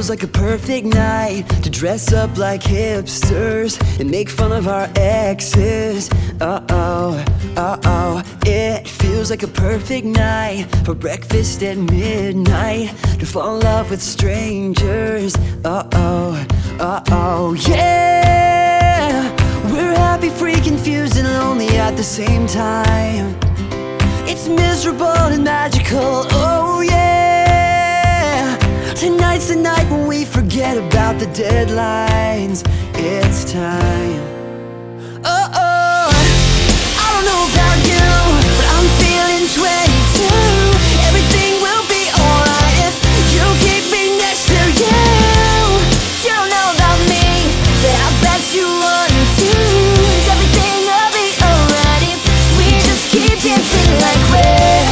feels like a perfect night to dress up like hipsters and make fun of our exes. Uh-oh, uh-oh. It feels like a perfect night for breakfast at midnight, to fall in love with strangers. Uh-oh, uh-oh, yeah. We're happy, free, confused, and lonely at the same time. It's miserable and magical, oh yeah. Tonight's the night when we forget about the deadlines. It's time. Oh, I don't know about you, but I'm feeling 22. Everything will be alright if you keep me next to you. You don't know about me, but I bet you want to. Everything will be alright if we just keep dancing like we're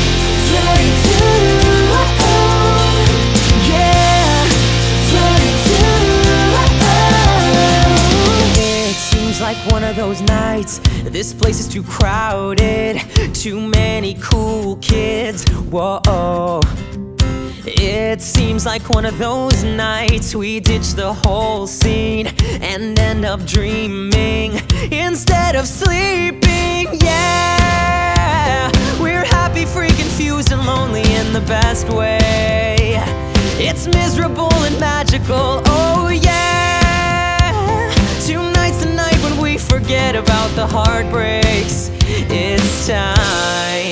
22. Like one of those nights, this place is too crowded, too many cool kids, whoa. It seems like one of those nights we ditch the whole scene and end up dreaming instead of sleeping, yeah. We're happy, free, confused, and lonely in the best way. It's miserable and magical, oh yeah. Tonight's the night when we forget about the heartbreaks. It's time.